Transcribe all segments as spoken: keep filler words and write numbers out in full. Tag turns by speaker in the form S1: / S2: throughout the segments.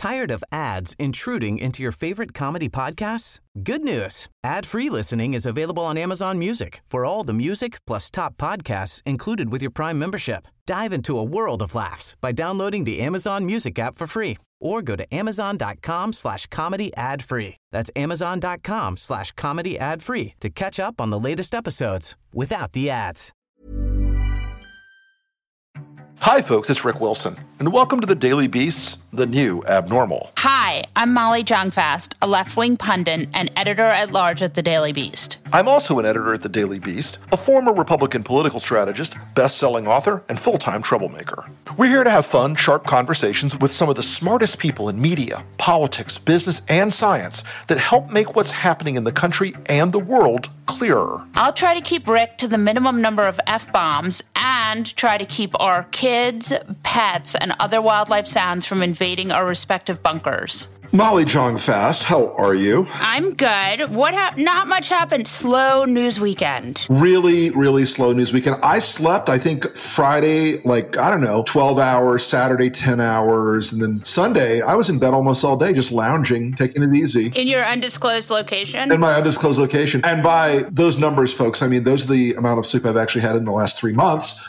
S1: Tired of ads intruding into your favorite comedy podcasts? Good news. Ad-free listening is available on Amazon Music for all the music plus top podcasts included with your Prime membership. Dive into a world of laughs by downloading the Amazon Music app for free or go to amazon.com slash comedy ad free. That's amazon.com slash comedy ad free to catch up on the latest episodes without the ads.
S2: Hi, folks, it's Rick Wilson, and welcome to the Daily Beast's The New Abnormal.
S3: Hi, I'm Molly Jong-Fast, a left-wing pundit and editor-at-large at The Daily Beast.
S2: I'm also an editor at The Daily Beast, a former Republican political strategist, best-selling author, and full-time troublemaker. We're here to have fun, sharp conversations with some of the smartest people in media, politics, business, and science that help make what's happening in the country and the world clearer.
S3: I'll try to keep Rick to the minimum number of F-bombs and try to keep our kids, pets, and other wildlife sounds from invading our respective bunkers.
S2: Molly Jong-Fast, how are you?
S3: I'm good. What hap- Not much happened. Slow news weekend.
S2: Really, really slow news weekend. I slept, I think, Friday, like, I don't know, twelve hours, Saturday, ten hours, and then Sunday, I was in bed almost all day, just lounging, taking it easy.
S3: In your undisclosed location?
S2: In my undisclosed location. And by those numbers, folks, I mean, those are the amount of sleep I've actually had in the last three months.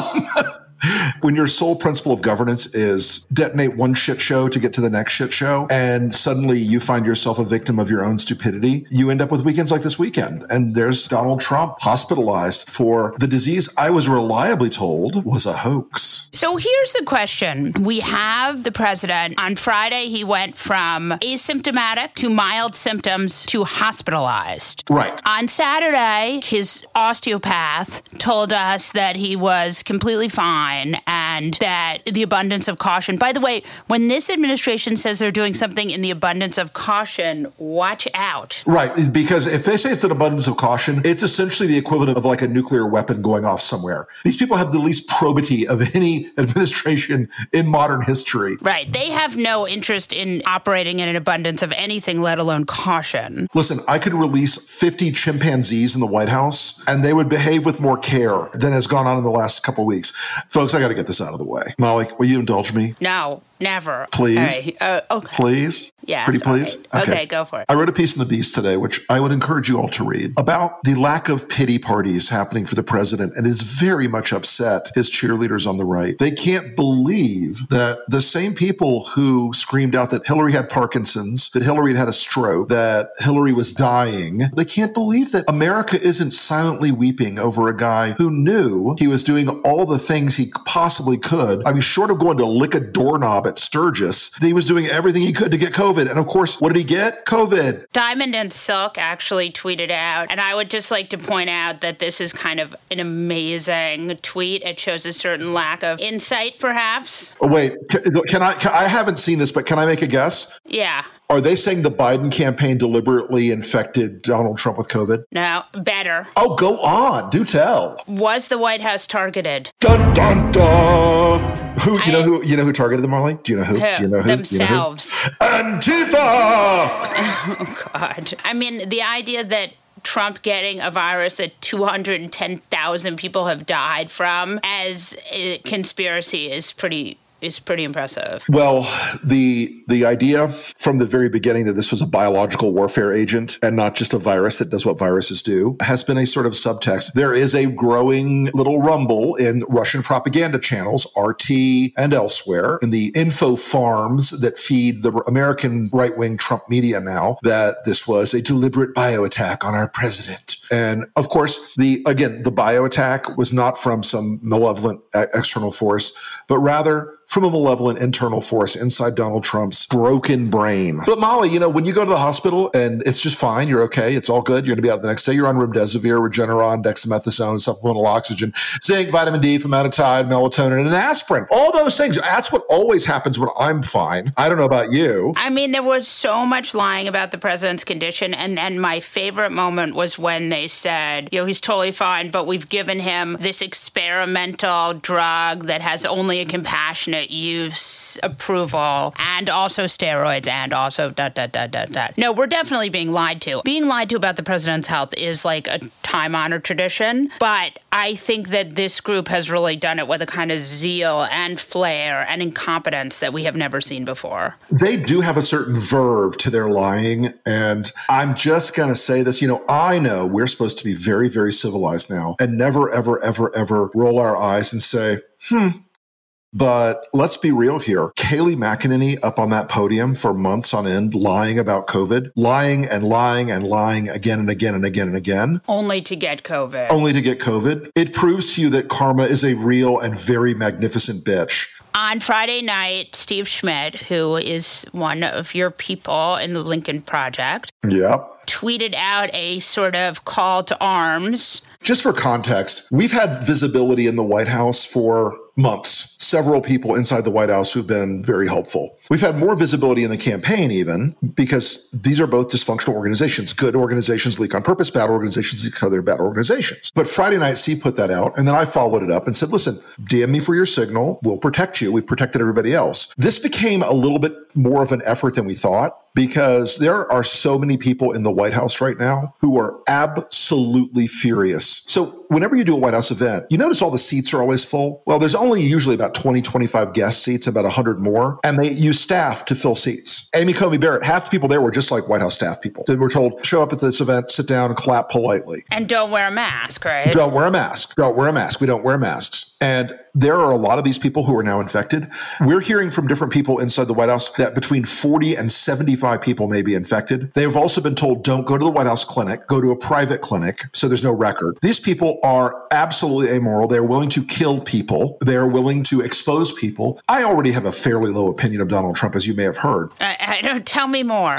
S2: When your sole principle of governance is detonate one shit show to get to the next shit show, and suddenly you find yourself a victim of your own stupidity, you end up with weekends like this weekend. And there's Donald Trump hospitalized for the disease I was reliably told was a hoax.
S3: So here's the question. We have the president. On Friday, he went from asymptomatic to mild symptoms to hospitalized.
S2: Right.
S3: On Saturday, his osteopath told us that he was completely fine and that the abundance of caution. By the way, when this administration says they're doing something in the abundance of caution, watch out.
S2: Right, because if they say it's an abundance of caution, it's essentially the equivalent of like a nuclear weapon going off somewhere. These people have the least probity of any administration in modern history.
S3: Right. They have no interest in operating in an abundance of anything, let alone caution.
S2: Listen, I could release fifty chimpanzees in the White House, and they would behave with more care than has gone on in the last couple of weeks. Folks, I got to get this out of the way. Molly, will you indulge me?
S3: No, never.
S2: Please?
S3: Right. Uh, okay.
S2: Please?
S3: Yeah.
S2: Pretty please?
S3: Right. Okay. okay, go for it.
S2: I wrote a piece in The Beast today, which I would encourage you all to read, about the lack of pity parties happening for the president, and is very much upset his cheerleaders on the right. They can't believe that the same people who screamed out that Hillary had Parkinson's, that Hillary had had a stroke, that Hillary was dying, they can't believe that America isn't silently weeping over a guy who knew he was doing all the things he possibly could. I mean, short of going to lick a doorknob at Sturgis, he was doing everything he could to get COVID. And of course, what did he get? COVID.
S3: Diamond and Silk actually tweeted out, and I would just like to point out that this is kind of an amazing tweet. It shows a certain lack of insight, perhaps.
S2: Oh, wait, can, can I, can, I haven't seen this, but can I make a guess?
S3: Yeah.
S2: Are they saying the Biden campaign deliberately infected Donald Trump with COVID?
S3: No, better.
S2: Oh, go on. Do tell.
S3: Was the White House targeted?
S2: Dun, dun, dun. Who, you know who, you know who targeted them, Marley? Do you know who?
S3: who?
S2: Do you know who?
S3: Themselves.
S2: You know who? Antifa!
S3: Oh, God. I mean, the idea that Trump getting a virus that two hundred ten thousand people have died from as a conspiracy is pretty is pretty impressive.
S2: Well, the the idea from the very beginning that this was a biological warfare agent and not just a virus that does what viruses do has been a sort of subtext. There is a growing little rumble in Russian propaganda channels, R T and elsewhere, in the info farms that feed the American right-wing Trump media now, that this was a deliberate bioattack on our president. And of course, the again, the bioattack was not from some malevolent external force, but rather from a malevolent internal force inside Donald Trump's broken brain. But Molly, you know, when you go to the hospital and it's just fine, you're okay, it's all good, you're going to be out the next day, you're on remdesivir, Regeneron, dexamethasone, supplemental oxygen, zinc, vitamin D, formaldehyde, melatonin, and aspirin. All those things. That's what always happens when I'm fine. I don't know about you.
S3: I mean, there was so much lying about the president's condition, and then my favorite moment was when they said, you know, he's totally fine, but we've given him this experimental drug that has only a compassionate use approval and also steroids and also da da da da da. No, we're definitely being lied to. Being lied to about the president's health is like a time-honored tradition, but I think that this group has really done it with a kind of zeal and flair and incompetence that we have never seen before.
S2: They do have a certain verve to their lying, and I'm just going to say this. You know, I know we're supposed to be very, very civilized now and never, ever, ever, ever roll our eyes and say, hmm. But let's be real here. Kayleigh McEnany up on that podium for months on end, lying about COVID, lying and lying and lying again and again and again and again.
S3: Only to get COVID.
S2: Only to get COVID. It proves to you that karma is a real and very magnificent bitch.
S3: On Friday night, Steve Schmidt, who is one of your people in the Lincoln Project,
S2: yep,
S3: tweeted out a sort of call to arms.
S2: Just for context, we've had visibility in the White House for months. Several people inside the White House who've been very helpful. We've had more visibility in the campaign even because these are both dysfunctional organizations. Good organizations leak on purpose. Bad organizations leak because they're bad organizations. But Friday night, Steve put that out, and then I followed it up and said, listen, D M me for your signal. We'll protect you. We've protected everybody else. This became a little bit more of an effort than we thought because there are so many people in the White House right now who are absolutely furious. So whenever you do a White House event, you notice all the seats are always full. Well, there's only usually about twenty, twenty-five guest seats, about one hundred more, and they use staff to fill seats. Amy Coney Barrett, half the people there were just like White House staff people. They were told, show up at this event, sit down, and clap politely.
S3: And don't wear a mask, right?
S2: Don't wear a mask. Don't wear a mask. We don't wear masks. And there are a lot of these people who are now infected. We're hearing from different people inside the White House that between forty and seventy-five people may be infected. They have also been told, don't go to the White House clinic, go to a private clinic, so there's no record. These people are absolutely amoral. They're willing to kill people. They're willing to expose people. I already have a fairly low opinion of Donald Trump, as you may have heard.
S3: I, I don't, tell me more.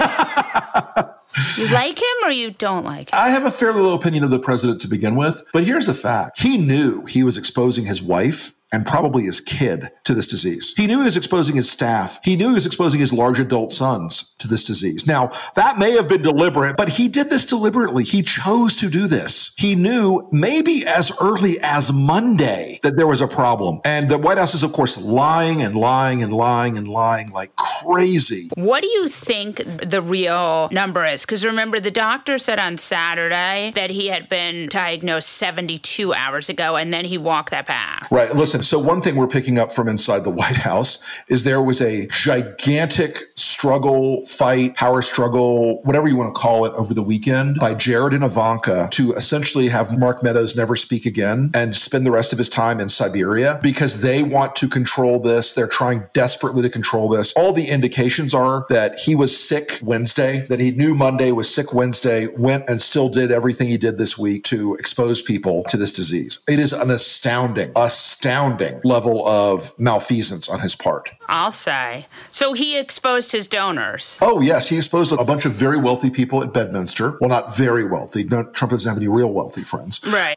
S3: You like him or you don't like him?
S2: I have a fairly low opinion of the president to begin with, but here's the fact. He knew he was exposing his wife and probably his kid to this disease. He knew he was exposing his staff. He knew he was exposing his large adult sons to this disease. Now, that may have been deliberate, but he did this deliberately. He chose to do this. He knew maybe as early as Monday that there was a problem. And the White House is, of course, lying and lying and lying and lying like crazy.
S3: What do you think the real number is? Because remember, the doctor said on Saturday that he had been diagnosed seventy-two hours ago, and then he walked that back.
S2: Right. Listen, so one thing we're picking up from inside the White House is there was a gigantic struggle, fight, power struggle, whatever you want to call it, over the weekend by Jared and Ivanka to essentially have Mark Meadows never speak again and spend the rest of his time in Siberia because they want to control this. They're trying desperately to control this. All the indications are that he was sick Wednesday, that he knew Monday was sick Wednesday, went and still did everything he did this week to expose people to this disease. It is an astounding, astounding level of malfeasance on his part.
S3: I'll say. So he exposed his donors.
S2: Oh, yes. He exposed a bunch of very wealthy people at Bedminster. Well, not very wealthy. No, Trump doesn't have any real wealthy friends.
S3: Right.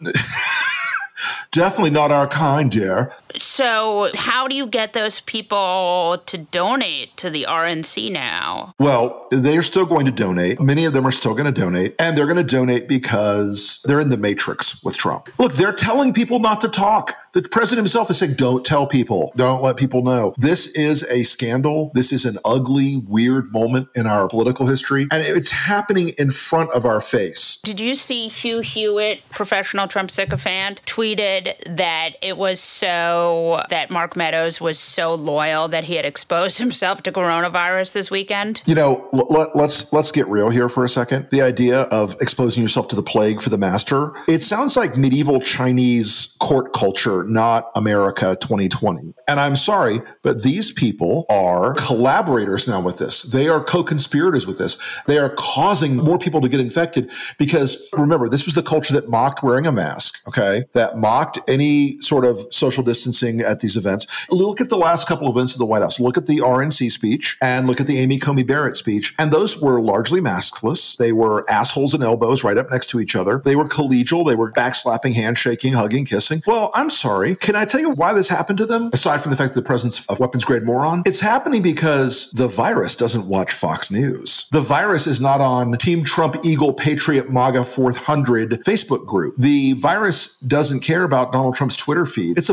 S2: Definitely not our kind, dear.
S3: So how do you get those people to donate to the R N C now?
S2: Well, they are still going to donate. Many of them are still going to donate. And they're going to donate because they're in the matrix with Trump. Look, they're telling people not to talk. The president himself is saying, don't tell people. Don't let people know. This is a scandal. This is an ugly, weird moment in our political history. And it's happening in front of our face.
S3: Did you see Hugh Hewitt, professional Trump sycophant, tweeted that it was so, that Mark Meadows was so loyal that he had exposed himself to coronavirus this weekend?
S2: You know, let, let's let's get real here for a second. The idea of exposing yourself to the plague for the master, it sounds like medieval Chinese court culture, not America twenty twenty. And I'm sorry, but these people are collaborators now with this. They are co-conspirators with this. They are causing more people to get infected because, remember, this was the culture that mocked wearing a mask, okay? That mocked any sort of social distancing at these events. Look at the last couple of events of the White House. Look at the R N C speech and look at the Amy Coney Barrett speech. And those were largely maskless. They were assholes and elbows right up next to each other. They were collegial. They were backslapping, handshaking, hugging, kissing. Well, I'm sorry. Can I tell you why this happened to them? Aside from the fact that the presence of weapons-grade moron, it's happening because the virus doesn't watch Fox News. The virus is not on Team Trump, Eagle, Patriot, MAGA four hundred Facebook group. The virus doesn't care about Donald Trump's Twitter feed. It's a virus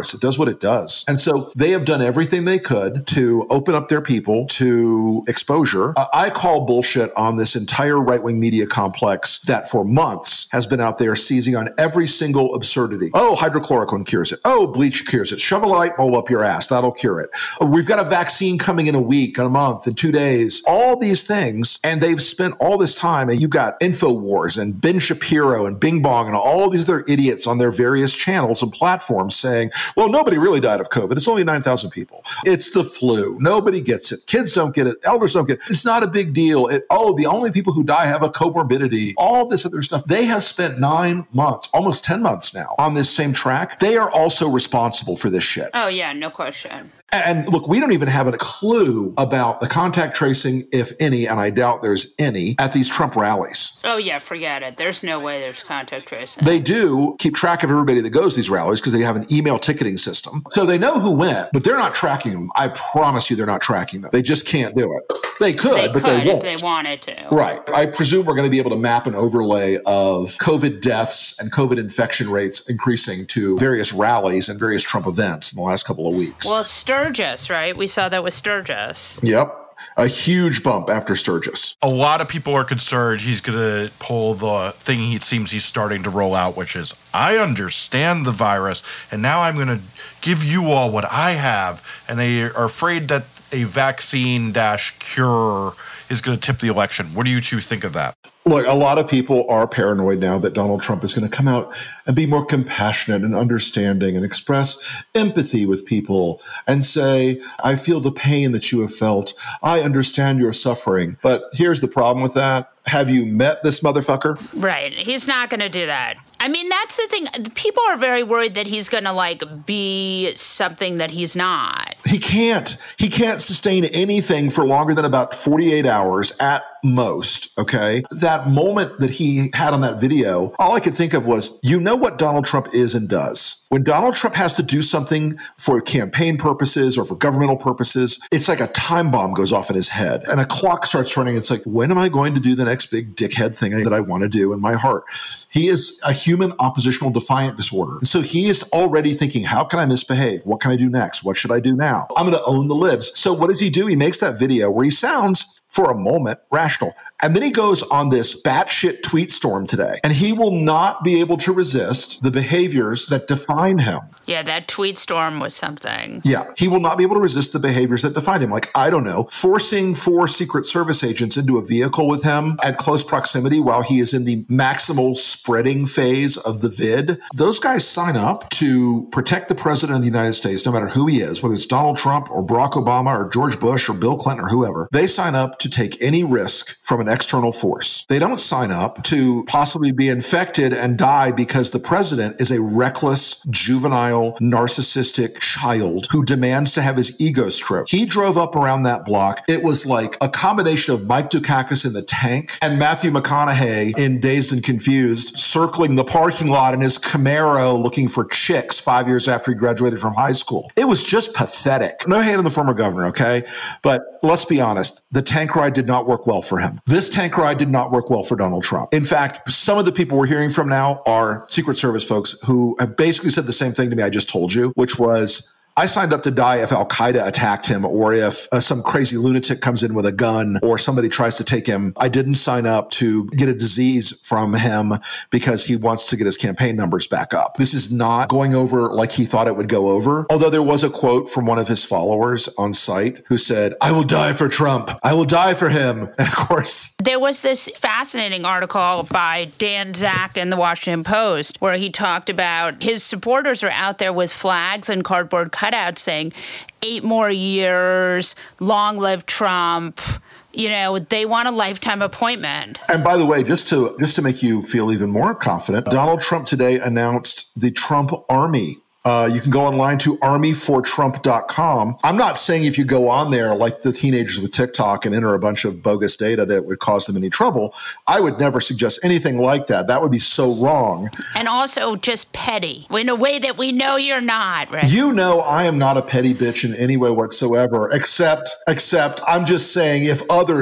S2: virus. It does what it does. And so they have done everything they could to open up their people to exposure. Uh, I call bullshit on this entire right-wing media complex that for months has been out there seizing on every single absurdity. Oh, hydrochloroquine cures it. Oh, bleach cures it. Shove a light bulb up your ass. That'll cure it. Oh, we've got a vaccine coming in a week, in a month, in two days. All these things. And they've spent all this time, and you've got InfoWars and Ben Shapiro and Bing Bong and all these other idiots on their various channels and platforms saying, well, nobody really died of COVID. It's only nine thousand people. It's the flu. Nobody gets it. Kids don't get it. Elders don't get it. It's not a big deal. It, oh, the only people who die have a comorbidity. All this other stuff. They have spent nine months, almost ten months now on this same track. They are also responsible for this shit.
S3: Oh, yeah, no question.
S2: And look, we don't even have a clue about the contact tracing, if any, and I doubt there's any, at these Trump rallies.
S3: Oh, yeah, forget it. There's no way there's contact tracing.
S2: They do keep track of everybody that goes to these rallies because they have an email ticketing system. So they know who went, but they're not tracking them. I promise you they're not tracking them. They just can't do it. They could,
S3: they
S2: but
S3: could
S2: they won't.
S3: If they wanted to.
S2: Right. I presume we're going to be able to map an overlay of COVID deaths and COVID infection rates increasing to various rallies and various Trump events in the last couple of weeks.
S3: Well, Sturgis, right? We saw that with Sturgis.
S2: Yep. A huge bump after Sturgis.
S4: A lot of people are concerned he's going to pull the thing he seems he's starting to roll out, which is, I understand the virus, and now I'm going to give you all what I have. And they are afraid that a vaccine dash cure is going to tip the election. What do you two think of that?
S2: Look, a lot of people are paranoid now that Donald Trump is going to come out and be more compassionate and understanding and express empathy with people and say, I feel the pain that you have felt. I understand your suffering. But here's the problem with that. Have you met this motherfucker?
S3: Right. He's not going to do that. I mean, that's the thing. People are very worried that he's going to, like, be something that he's not.
S2: He can't. He can't sustain anything for longer than about forty-eight hours at most, okay? That moment that he had on that video, all I could think of was, you know what Donald Trump is and does. When Donald Trump has to do something for campaign purposes or for governmental purposes, it's like a time bomb goes off in his head and a clock starts running. It's like, when am I going to do the next big dickhead thing that I want to do in my heart? He is a human oppositional defiant disorder. So he is already thinking, how can I misbehave? What can I do next? What should I do now? I'm going to own the libs. So what does he do? He makes that video where he sounds, for a moment, rational. And then he goes on this batshit tweet storm today, and he will not be able to resist the behaviors that define him.
S3: Yeah, that tweet storm was something.
S2: Yeah, he will not be able to resist the behaviors that define him. Like, I don't know, forcing four Secret Service agents into a vehicle with him at close proximity while he is in the maximal spreading phase of the vid. Those guys sign up to protect the president of the United States, no matter who he is, whether it's Donald Trump or Barack Obama or George Bush or Bill Clinton or whoever. They sign up to take any risk from an external force. They don't sign up to possibly be infected and die because the president is a reckless, juvenile, narcissistic child who demands to have his ego stroked. He drove up around that block. It was like a combination of Mike Dukakis in The Tank and Matthew McConaughey in Dazed and Confused circling the parking lot in his Camaro looking for chicks five years after he graduated from high school. It was just pathetic. No hate on the former governor, okay? But let's be honest. The tank ride did not work well for him. This tank ride did not work well for Donald Trump. In fact, some of the people we're hearing from now are Secret Service folks who have basically said the same thing to me I just told you, which was, I signed up to die if Al-Qaeda attacked him or if uh, some crazy lunatic comes in with a gun or somebody tries to take him. I didn't sign up to get a disease from him because he wants to get his campaign numbers back up. This is not going over like he thought it would go over. Although there was a quote from one of his followers on site who said, I will die for Trump. I will die for him. And of course,
S3: there was this fascinating article by Dan Zak in the Washington Post where he talked about his supporters are out there with flags and cardboard cutouts saying eight more years, long live Trump. You know, they want a lifetime appointment.
S2: And by the way, just to just to make you feel even more confident, Donald Trump today announced the Trump Army. Uh, you can go online to army for trump dot com. I'm not saying if you go on there like the teenagers with TikTok and enter a bunch of bogus data that would cause them any trouble. I would never suggest anything like that. That would be so wrong.
S3: And also just petty in a way that we know you're not, right?
S2: You know I am not a petty bitch in any way whatsoever, except, except I'm just saying if others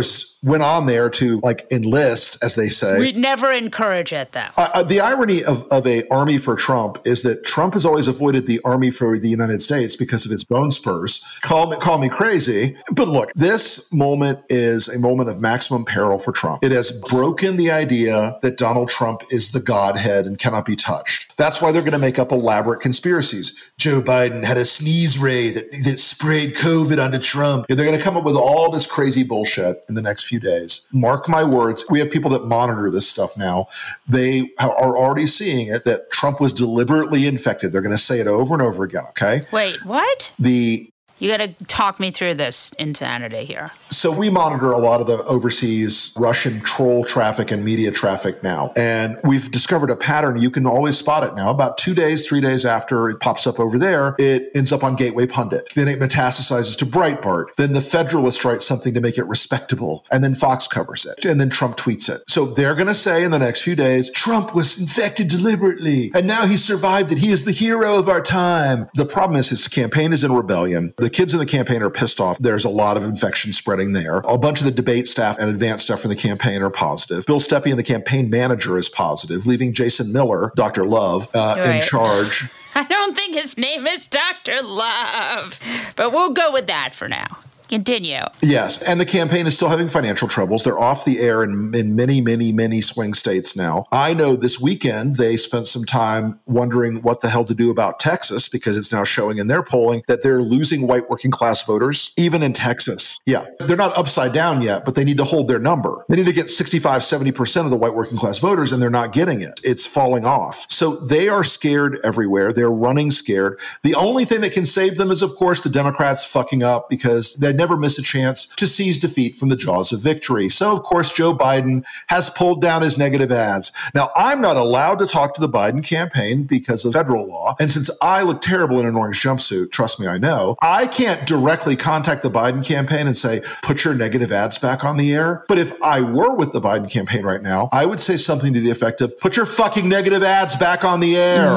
S2: went on there to like enlist, as they say.
S3: We'd never encourage it, though.
S2: Uh, the irony of, of a army for Trump is that Trump has always avoided the army for the United States because of his bone spurs. Call me, call me crazy. But look, this moment is a moment of maximum peril for Trump. It has broken the idea that Donald Trump is the Godhead and cannot be touched. That's why they're going to make up elaborate conspiracies. Joe Biden had a sneeze ray that, that sprayed COVID onto Trump. And they're going to come up with all this crazy bullshit in the next few days. Mark my words. We have people that monitor this stuff now. They are already seeing it, that Trump was deliberately infected. They're going to say it over and over again, okay?
S3: Wait, what?
S2: The
S3: You got to talk me through this insanity here.
S2: So we monitor a lot of the overseas Russian troll traffic and media traffic now. And we've discovered a pattern. You can always spot it now. About two days, three days after it pops up over there, it ends up on Gateway Pundit. Then it metastasizes to Breitbart. Then the Federalist writes something to make it respectable. And then Fox covers it. And then Trump tweets it. So they're going to say in the next few days, Trump was infected deliberately. And now he survived it. He is the hero of our time. The problem is his campaign is in rebellion. The kids in the campaign are pissed off. There's a lot of infection spreading there. A bunch of the debate staff and advanced staff from the campaign are positive. Bill Stepien, the campaign manager, is positive, leaving Jason Miller, Doctor Love, uh,
S3: right.
S2: in charge.
S3: I don't think his name is Doctor Love, but we'll go with that for now. Continue.
S2: Yes, and the campaign is still having financial troubles. They're off the air in, in many, many, many swing states now. I know this weekend they spent some time wondering what the hell to do about Texas, because it's now showing in their polling that they're losing white working class voters, even in Texas. Yeah, they're not upside down yet, but they need to hold their number. They need to get sixty-five, seventy percent of the white working class voters, and they're not getting it. It's falling off. So they are scared everywhere. They're running scared. The only thing that can save them is, of course, the Democrats fucking up, because they never miss a chance to seize defeat from the jaws of victory. So, of course, Joe Biden has pulled down his negative ads. Now, I'm not allowed to talk to the Biden campaign because of federal law. And since I look terrible in an orange jumpsuit, trust me, I know, I can't directly contact the Biden campaign and say, put your negative ads back on the air. But if I were with the Biden campaign right now, I would say something to the effect of, put your fucking negative ads back on the air.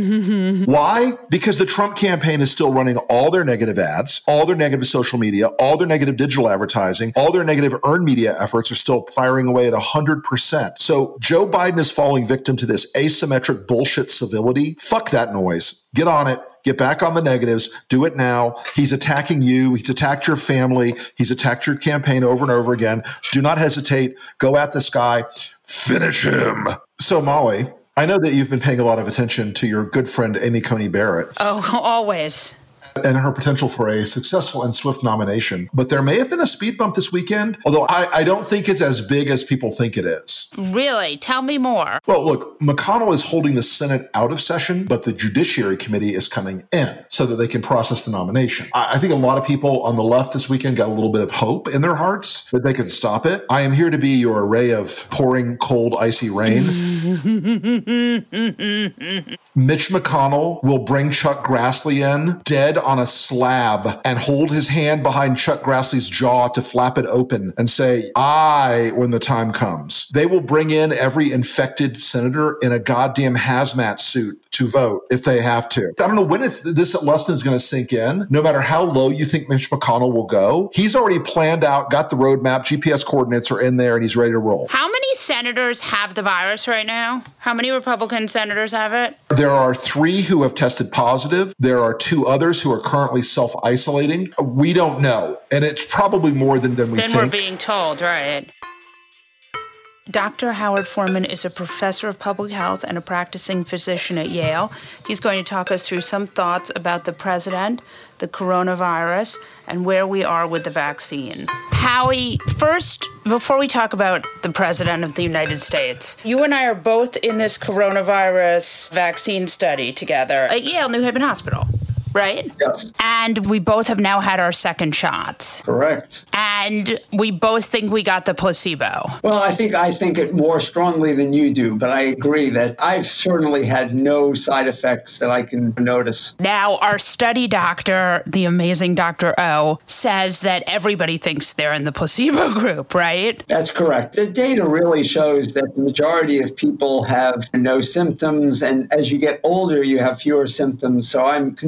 S2: Why? Because the Trump campaign is still running all their negative ads, all their negative social media, all their negative digital advertising, all their negative earned media efforts are still firing away at one hundred percent. So Joe Biden is falling victim to this asymmetric bullshit civility. Fuck that noise. Get on it. Get back on the negatives. Do it now. He's attacking you. He's attacked your family. He's attacked your campaign over and over again. Do not hesitate. Go at this guy. Finish him. So, Molly, I know that you've been paying a lot of attention to your good friend, Amy Coney Barrett.
S3: Oh, always.
S2: And her potential for a successful and swift nomination. But there may have been a speed bump this weekend, although I, I don't think it's as big as people think it is.
S3: Really? Tell me more.
S2: Well, look, McConnell is holding the Senate out of session, but the Judiciary Committee is coming in so that they can process the nomination. I, I think a lot of people on the left this weekend got a little bit of hope in their hearts that they could stop it. I am here to be your ray of pouring cold, icy rain. Mitch McConnell will bring Chuck Grassley in dead on a slab and hold his hand behind Chuck Grassley's jaw to flap it open and say, I, when the time comes. They will bring in every infected senator in a goddamn hazmat suit to vote if they have to. I don't know when it's, this lesson is going to sink in. No matter how low you think Mitch McConnell will go, he's already planned out, got the roadmap, G P S coordinates are in there, and he's ready to roll.
S3: How many senators have the virus right now? How many Republican senators have it?
S2: There are three who have tested positive. There are two others who are currently self-isolating. We don't know. And it's probably more than, than we
S3: Than
S2: think.
S3: we're being told, right? Doctor Howard Foreman is a professor of public health and a practicing physician at Yale. He's going to talk us through some thoughts about the president, the coronavirus, and where we are with the vaccine. Howie, first, before we talk about the president of the United States, you and I are both in this coronavirus vaccine study together at Yale New Haven Hospital. Right?
S5: Yes.
S3: And we both have now had our second shots.
S5: Correct.
S3: And we both think we got the placebo.
S5: Well, I think I think it more strongly than you do, but I agree that I've certainly had no side effects that I can notice.
S3: Now, our study doctor, the amazing Doctor O, says that everybody thinks they're in the placebo group, right?
S5: That's correct. The data really shows that the majority of people have no symptoms, and as you get older, you have fewer symptoms. So I'm considering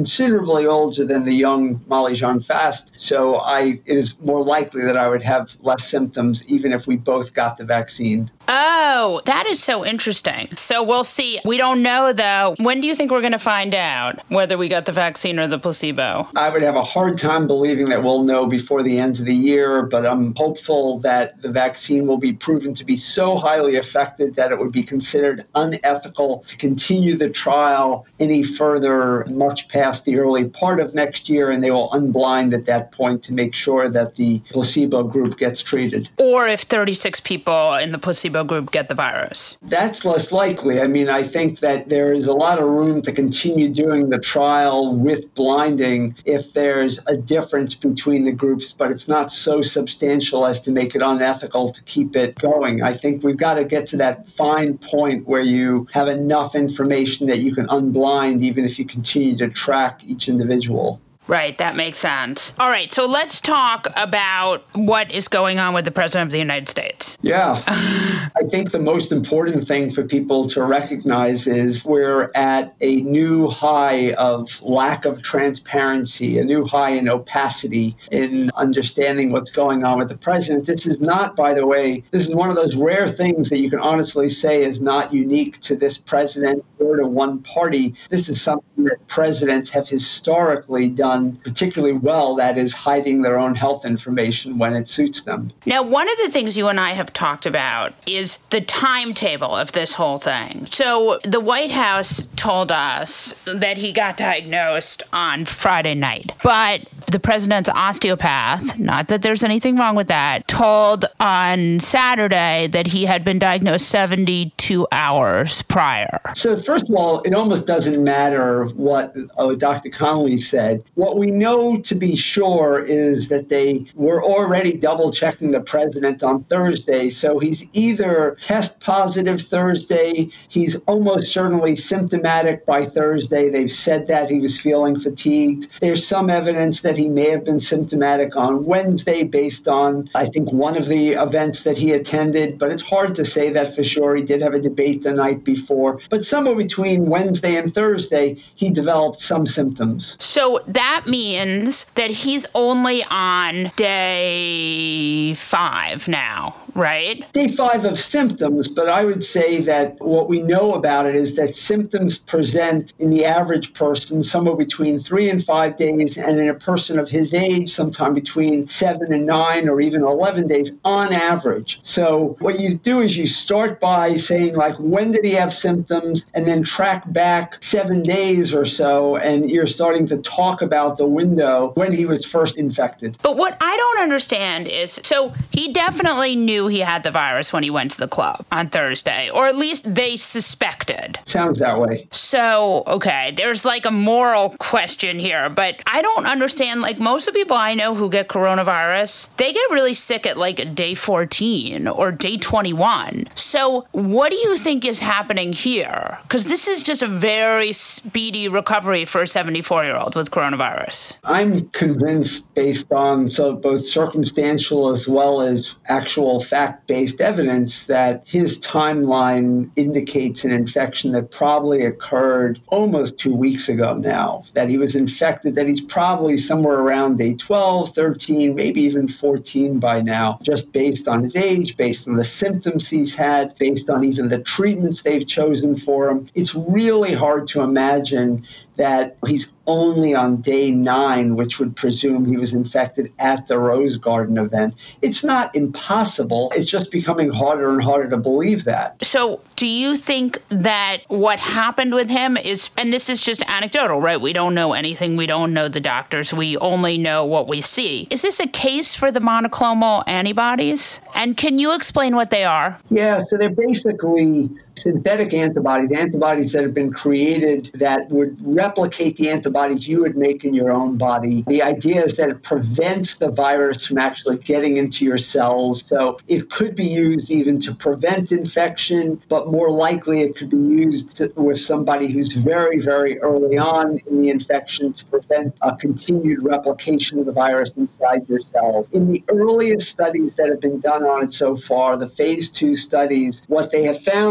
S5: considerably older than the young Molly Jean Fast, so I it is more likely that I would have less symptoms even if we both got the vaccine.
S3: Oh, that is so interesting. So we'll see. We don't know, though. When do you think we're going to find out whether we got the vaccine or the placebo?
S5: I would have a hard time believing that we'll know before the end of the year, but I'm hopeful that the vaccine will be proven to be so highly effective that it would be considered unethical to continue the trial any further, much past the early part of next year, and they will unblind at that point to make sure that the placebo group gets treated.
S3: Or if thirty-six people in the placebo group get the virus.
S5: That's less likely. I mean, I think that there is a lot of room to continue doing the trial with blinding if there's a difference between the groups, but it's not so substantial as to make it unethical to keep it going. I think we've got to get to that fine point where you have enough information that you can unblind even if you continue to track each individual.
S3: Right, that makes sense. All right, so let's talk about what is going on with the President of the United States.
S5: Yeah. I think the most important thing for people to recognize is we're at a new high of lack of transparency, a new high in opacity in understanding what's going on with the president. This is not, by the way, this is one of those rare things that you can honestly say is not unique to this president or to one party. This is something that presidents have historically done particularly well, that is hiding their own health information when it suits them.
S3: Now, one of the things you and I have talked about is the timetable of this whole thing. So the White House told us that he got diagnosed on Friday night, but the president's osteopath, not that there's anything wrong with that, told on Saturday that he had been diagnosed seventy-two hours prior.
S5: So first of all, it almost doesn't matter what uh, Doctor Connolly said. What we know to be sure is that they were already double checking the president on Thursday. So he's either test positive Thursday, he's almost certainly symptomatic by Thursday. They've said that he was feeling fatigued. There's some evidence that he may have been symptomatic on Wednesday based on, I think, one of the events that he attended, but it's hard to say that for sure. He did have a debate the night before, but somewhere between Wednesday and Thursday, he developed some symptoms.
S3: So that means that he's only on day five now, right?
S5: Day five of symptoms, but I would say that what we know about it is that symptoms present in the average person somewhere between three and five days, and in a person of his age, sometime between seven and nine or even eleven days on average. So what you do is you start by saying, like, when did he have symptoms, and then track back seven days or so, and you're starting to talk about the window when he was first infected.
S3: But what I don't understand is, so he definitely knew he had the virus when he went to the club on Thursday, or at least they suspected.
S5: Sounds that way.
S3: So, okay, there's like a moral question here, but I don't understand, like most of the people I know who get coronavirus, they get really sick at like day fourteen or day twenty-one. So what do you think is happening here? Because this is just a very speedy recovery for a seventy-four-year-old with coronavirus.
S5: I'm convinced, based on so both circumstantial as well as actual fact-based evidence, that his timeline indicates an infection that probably occurred almost two weeks ago now, that he was infected, that he's probably somewhere around day twelve, thirteen, maybe even fourteen by now, just based on his age, based on the symptoms he's had, based on even the treatments they've chosen for him. It's really hard to imagine that he's only on day nine, which would presume he was infected at the Rose Garden event. It's not impossible. It's just becoming harder and harder to believe that.
S3: So do you think that what happened with him is, and this is just anecdotal, right? We don't know anything. We don't know the doctors. We only know what we see. Is this a case for the monoclonal antibodies? And can you explain what they are?
S5: Yeah, so they're basically synthetic antibodies, antibodies that have been created that would replicate the antibodies you would make in your own body. The idea is that it prevents the virus from actually getting into your cells. So it could be used even to prevent infection, but more likely it could be used to, with somebody who's very, very early on in the infection to prevent a continued replication of the virus inside your cells. In the earliest studies that have been done on it so far, the phase two studies, what they have found is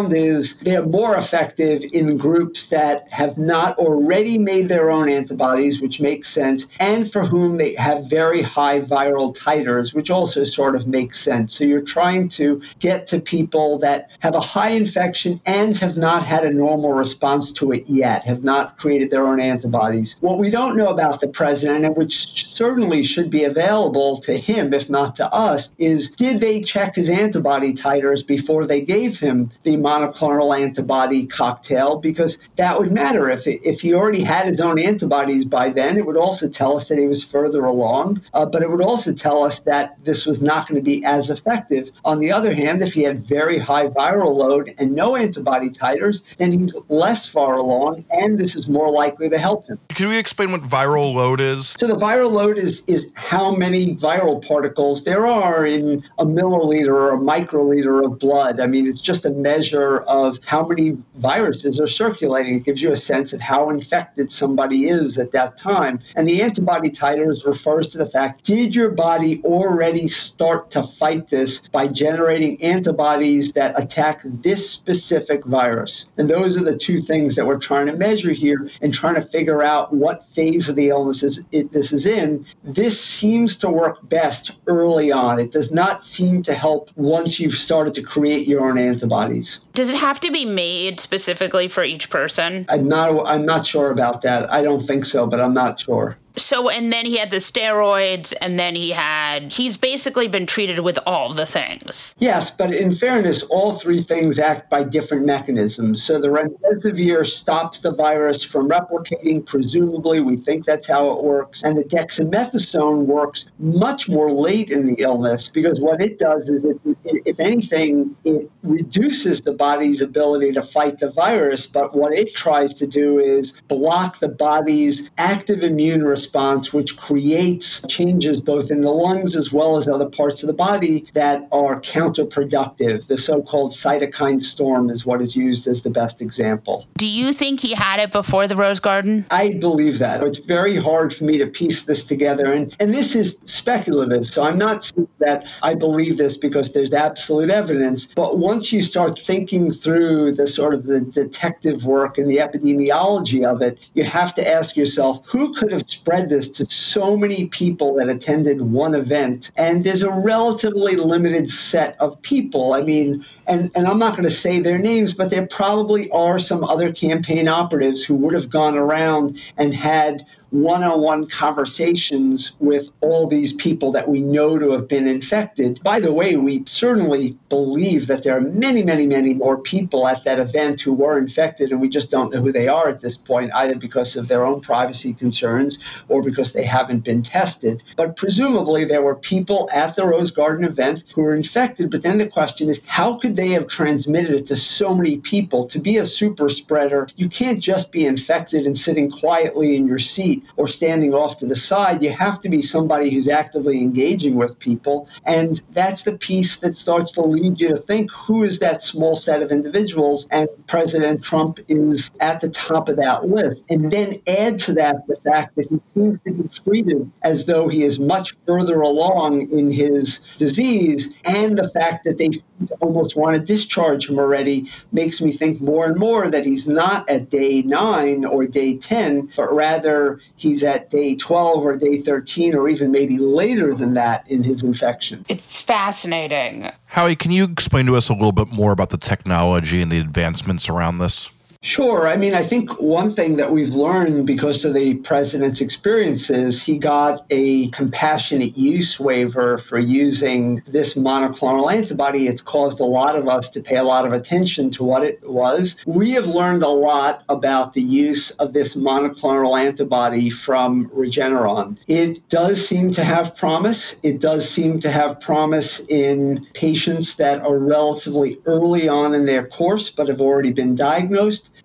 S5: because they're more effective in groups that have not already made their own antibodies, which makes sense, and for whom they have very high viral titers, which also sort of makes sense. So you're trying to get to people that have a high infection and have not had a normal response to it yet, have not created their own antibodies. What we don't know about the president, and which certainly should be available to him, if not to us, is did they check his antibody titers before they gave him the monoclonal antibody cocktail? Because that would matter. If, it, if he already had his own antibodies by then, it would also tell us that he was further along, uh, but it would also tell us that this was not going to be as effective. On the other hand, if he had very high viral load and no antibody titers, then he's less far along, and this is more likely to help him.
S4: Can we explain what viral load is?
S5: So the viral load is, is how many viral particles there are in a milliliter or a microliter of blood. I mean, it's just a measure of how many viruses are circulating. It gives you a sense of how infected somebody is at that time. And the antibody titers refers to the fact, did your body already start to fight this by generating antibodies that attack this specific virus? And those are the two things that we're trying to measure here and trying to figure out what phase of the illness is, it, this is in. This seems to work best early on. It does not seem to help once you've started to create your own antibodies.
S3: Does it have to be made specifically for each person?
S5: I'm not, I'm not sure about that. I don't think so, but I'm not sure.
S3: So, and then he had the steroids, and then he had, he's basically been treated with all the things.
S5: Yes, but in fairness, all three things act by different mechanisms. So the remdesivir stops the virus from replicating, presumably, we think that's how it works. And the dexamethasone works much more late in the illness, because what it does is, it, if anything, it reduces the body's ability to fight the virus, but what it tries to do is block the body's active immune response response, which creates changes both in the lungs as well as other parts of the body that are counterproductive. The so-called cytokine storm is what is used as the best example.
S3: Do you think he had it before the Rose Garden?
S5: I believe that. It's very hard for me to piece this together. And, and this is speculative, so I'm not saying that I believe this because there's absolute evidence. But once you start thinking through the sort of the detective work and the epidemiology of it, you have to ask yourself, who could have spread this to so many people that attended one event? And there's a relatively limited set of people. I mean, and, and I'm not going to say their names, but there probably are some other campaign operatives who would have gone around and had one-on-one conversations with all these people that we know to have been infected. By the way, we certainly believe that there are many, many, many more people at that event who were infected, and we just don't know who they are at this point, either because of their own privacy concerns or because they haven't been tested. But presumably there were people at the Rose Garden event who were infected, but then the question is, how could they have transmitted it to so many people? To be a super spreader, you can't just be infected and sitting quietly in your seat or standing off to the side. You have to be somebody who's actively engaging with people. And that's the piece that starts to lead you to think, who is that small set of individuals? And President Trump is at the top of that list. And then add to that the fact that he seems to be treated as though he is much further along in his disease, and the fact that they seem to almost want to discharge him already makes me think more and more that he's not at day nine or day ten, but rather he's at day twelve or day thirteen, or even maybe later than that in his infection.
S3: It's fascinating.
S4: Howie, can you explain to us a little bit more about the technology and the advancements around this?
S5: Sure. I mean, I think one thing that we've learned because of the president's experiences, he got a compassionate use waiver for using this monoclonal antibody. It's caused a lot of us to pay a lot of attention to what it was. We have learned a lot about the use of this monoclonal antibody from Regeneron. It does seem to have promise. It does seem to have promise in patients that are relatively early on in their course but have already been diagnosed.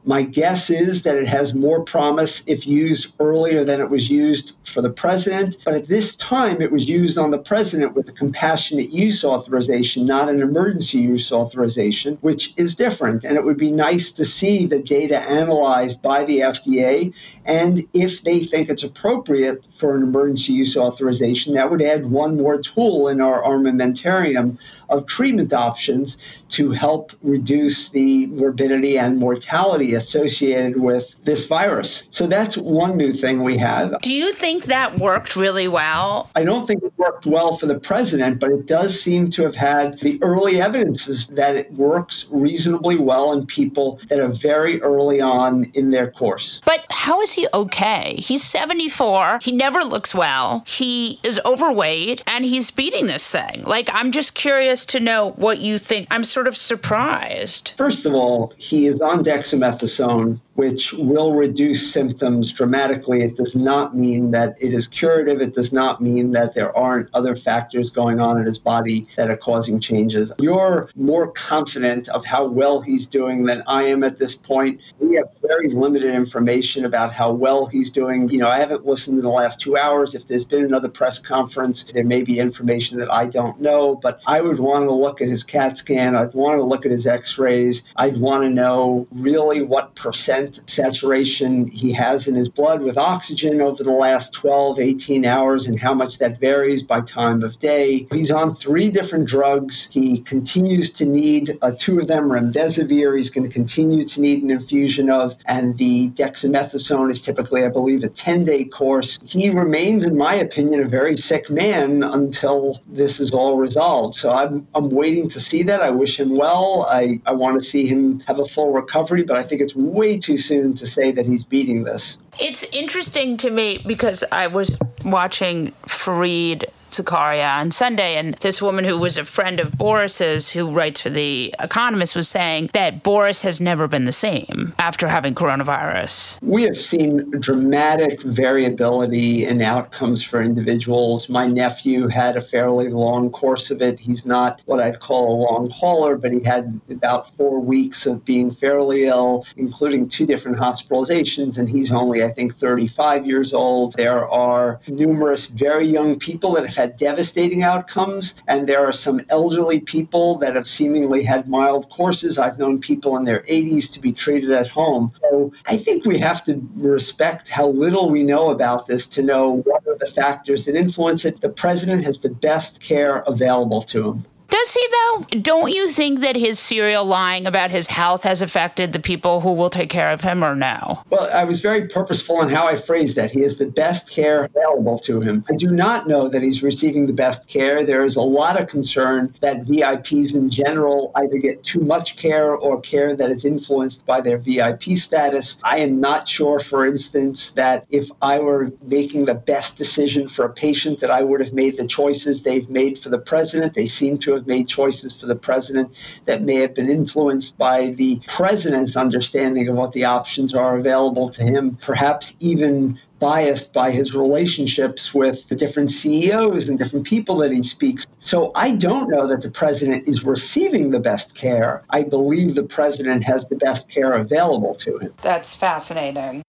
S5: My guess is that it has more promise if used earlier than it was used for the president. But at this time, it was used on the president with a compassionate use authorization, not an emergency use authorization, which is different. And it would be nice to see the data analyzed by the F D A. And if they think it's appropriate for an emergency use authorization, that would add one more tool in our armamentarium of treatment options to help reduce the morbidity and mortality associated with this virus. So that's one new thing we have.
S3: Do you think that worked really well?
S5: I don't think it worked well for the president, but it does seem to have had the early evidences that it works reasonably well in people that are very early on in their course.
S3: But how is he okay? He's seventy-four. He never looks well. He is overweight, and he's beating this thing. Like, I'm just curious to know what you think. I'm sort of surprised.
S5: First of all, he is on dexamethasone, which will reduce symptoms dramatically. It does not mean that it is curative. It does not mean that there aren't other factors going on in his body that are causing changes. You're more confident of how well he's doing than I am at this point. We have very limited information about how well he's doing. You know, I haven't listened in the last two hours. If there's been another press conference, there may be information that I don't know, but I would want to look at his CAT scan. I'd want to look at his x-rays. I'd want to know really what percent saturation he has in his blood with oxygen over the last twelve, eighteen hours and how much that varies by time of day. He's on three different drugs. He continues to need uh, two of them, remdesivir, he's going to continue to need an infusion of, and the dexamethasone is typically, I believe, a ten-day course. He remains, in my opinion, a very sick man until this is all resolved. So I'm, I'm waiting to see that. I wish him well. I, I want to see him have a full recovery, but I think it's way too soon to say that he's beating this.
S3: It's interesting to me because I was watching Fareed Zakaria on Sunday, and this woman who was a friend of Boris's, who writes for The Economist, was saying that Boris has never been the same after having coronavirus.
S5: We have seen dramatic variability in outcomes for individuals. My nephew had a fairly long course of it. He's not what I'd call a long hauler, but he had about four weeks of being fairly ill, including two different hospitalizations, and he's only, I think, thirty-five years old. There are numerous very young people that have had devastating outcomes, and there are some elderly people that have seemingly had mild courses. I've known people in their eighties to be treated at home. So I think we have to respect how little we know about this to know what are the factors that influence it. The president has the best care available to him.
S3: Does he, though? Don't you think that his serial lying about his health has affected the people who will take care of him, or no?
S5: Well, I was very purposeful in how I phrased that. He has the best care available to him. I do not know that he's receiving the best care. There is a lot of concern that V I Ps in general either get too much care or care that is influenced by their V I P status. I am not sure, for instance, that if I were making the best decision for a patient, that I would have made the choices they've made for the president. They seem to have made choices for the president that may have been influenced by the president's understanding of what the options are available to him, perhaps even biased by his relationships with the different C E Os and different people that he speaks. So I don't know that the president is receiving the best care. I believe the president has the best care available to him.
S3: That's fascinating.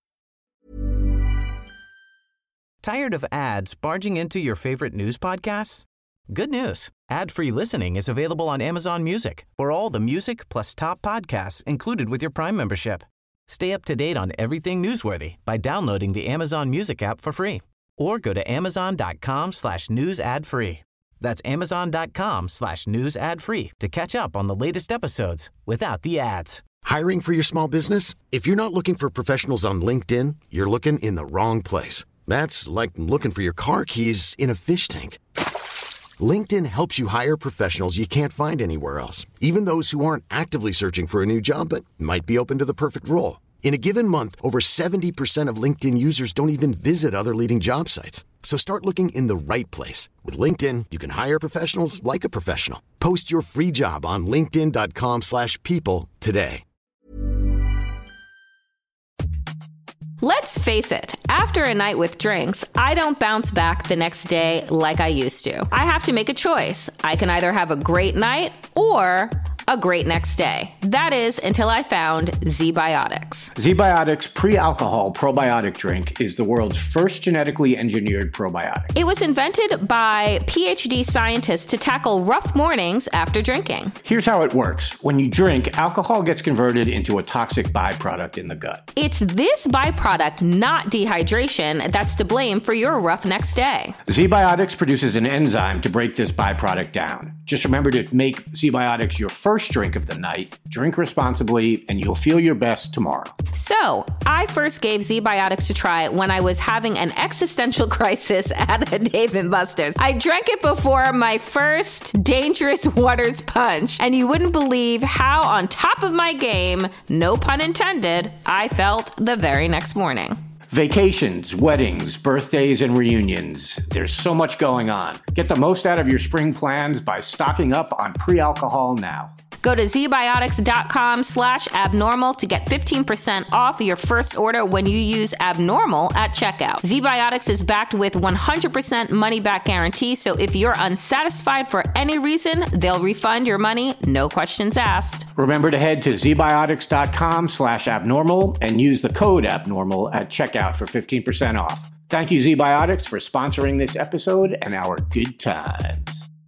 S1: Tired of ads barging into your favorite news podcasts? Good news. Ad-free listening is available on Amazon Music for all the music plus top podcasts included with your Prime membership. Stay up to date on everything newsworthy by downloading the Amazon Music app for free or go to amazon.com slash news ad free. That's amazon.com slash news ad free to catch up on the latest episodes without the ads.
S6: Hiring for your small business? If you're not looking for professionals on LinkedIn, you're looking in the wrong place. That's like looking for your car keys in a fish tank. LinkedIn helps you hire professionals you can't find anywhere else, even those who aren't actively searching for a new job but might be open to the perfect role. In a given month, over seventy percent of LinkedIn users don't even visit other leading job sites. So start looking in the right place. With LinkedIn, you can hire professionals like a professional. Post your free job on linkedin.com slash people today.
S7: Let's face it, after a night with drinks, I don't bounce back the next day like I used to. I have to make a choice. I can either have a great night or a great next day. That is, until I found ZBiotics.
S8: ZBiotics Pre-Alcohol Probiotic Drink is the world's first genetically engineered probiotic.
S7: It was invented by P H D scientists to tackle rough mornings after drinking.
S8: Here's how it works. When you drink, alcohol gets converted into a toxic byproduct in the gut.
S7: It's this byproduct, not dehydration, that's to blame for your rough next day.
S8: ZBiotics produces an enzyme to break this byproduct down. Just remember to make ZBiotics your first drink of the night. Drink responsibly, and you'll feel your best tomorrow.
S7: So, I first gave ZBiotics a try when I was having an existential crisis at a Dave and Buster's. I drank it before my first Dangerous Waters punch, and you wouldn't believe how on top of my game, no pun intended, I felt the very next morning.
S8: Vacations, weddings, birthdays, and reunions. There's so much going on. Get the most out of your spring plans by stocking up on pre-alcohol now.
S7: Go to zbiotics.com slash abnormal to get fifteen percent off your first order when you use abnormal at checkout. ZBiotics is backed with one hundred percent money-back guarantee, so if you're unsatisfied for any reason, they'll refund your money, no questions asked.
S8: Remember to head to zbiotics.com slash abnormal and use the code abnormal at checkout for fifteen percent off. Thank you, ZBiotics, for sponsoring this episode and our good times.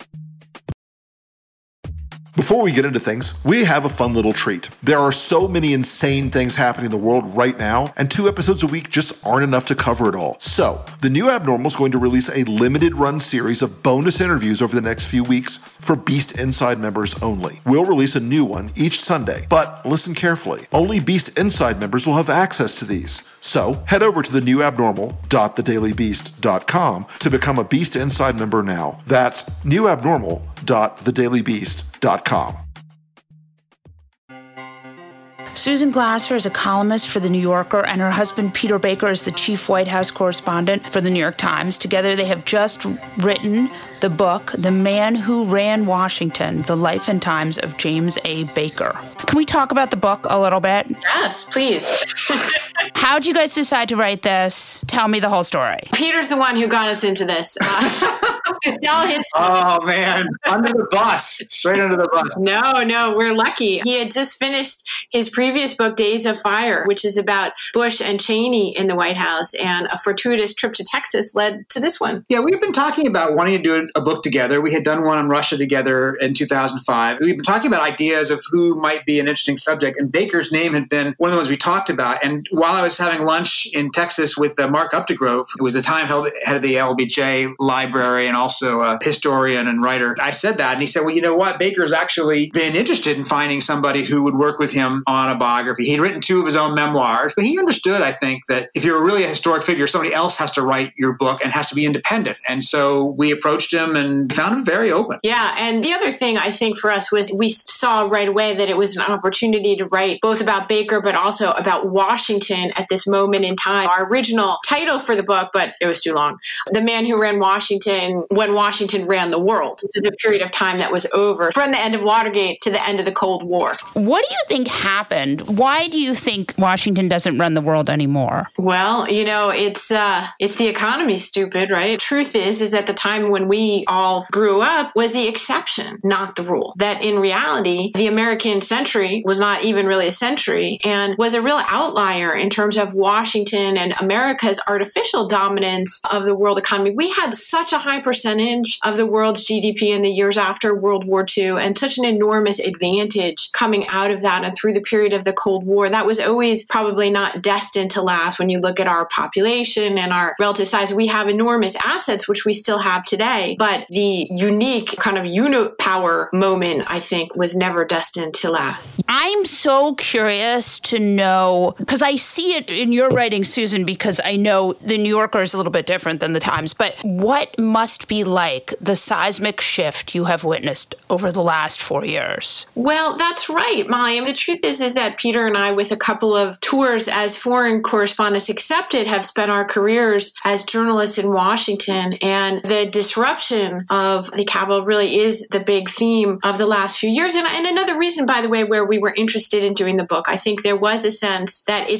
S2: Before we get into things, we have a fun little treat. There are so many insane things happening in the world right now, and two episodes a week just aren't enough to cover it all. So, the New Abnormal is going to release a limited run series of bonus interviews over the next few weeks for Beast Inside members only. We'll release a new one each Sunday, but listen carefully. Only Beast Inside members will have access to these. So, head over to the new abnormal dot the daily beast dot com to become a Beast Inside member now. That's new abnormal dot the daily beast dot com.
S3: Susan Glasser is a columnist for The New Yorker, and her husband Peter Baker is the chief White House correspondent for The New York Times. Together, they have just written the book, The Man Who Ran Washington, The Life and Times of James A. Baker. Can we talk about the book a little bit?
S9: Yes, please.
S3: How'd you guys decide to write this? Tell me the whole story.
S9: Peter's the one who got us into this. Uh, his-
S10: oh, man. Under the bus. Straight under the bus.
S9: No, no, we're lucky. He had just finished his previous book, Days of Fire, which is about Bush and Cheney in the White House. And a fortuitous trip to Texas led to this one.
S10: Yeah, we've been talking about wanting to do a book together. We had done one on Russia together in two thousand five. We've been talking about ideas of who might be an interesting subject. And Baker's name had been one of the ones we talked about. And while I was having lunch in Texas with uh, Mark Updegrove, who was the time head of the L B J library and also a historian and writer, I said that. And he said, well, you know what? Baker's actually been interested in finding somebody who would work with him on a biography. He'd written two of his own memoirs, but he understood, I think, that if you're really a historic figure, somebody else has to write your book and has to be independent. And so we approached him and found him very open.
S9: Yeah. And the other thing I think for us was we saw right away that it was an opportunity to write both about Baker, but also about Washington at this moment in time. Our original title for the book, but it was too long, The Man Who Ran Washington When Washington Ran the World. This is a period of time that was over from the end of Watergate to the end of the Cold War.
S3: What do you think happened? Why do you think Washington doesn't run the world anymore?
S9: Well, you know, it's uh, it's the economy, stupid, right? Truth is, is that the time when we all grew up was the exception, not the rule. That in reality, the American century was not even really a century and was a real outlier in terms of Washington and America's artificial dominance of the world economy. We had such a high percentage of the world's G D P in the years after World War Two and such an enormous advantage coming out of that and through the period of the Cold War. That was always probably not destined to last when you look at our population and our relative size. We have enormous assets, which we still have today, but the unique kind of unipower moment, I think, was never destined to last.
S3: I'm so curious to know, because I see it in your writing, Susan, because I know the New Yorker is a little bit different than the Times, but what must be like the seismic shift you have witnessed over the last four years?
S9: Well, that's right, Molly. And the truth is, is that Peter and I, with a couple of tours as foreign correspondents accepted, have spent our careers as journalists in Washington. And the disruption of the Capitol really is the big theme of the last few years. And, and another reason, by the way, where we were interested in doing the book, I think there was a sense that it's important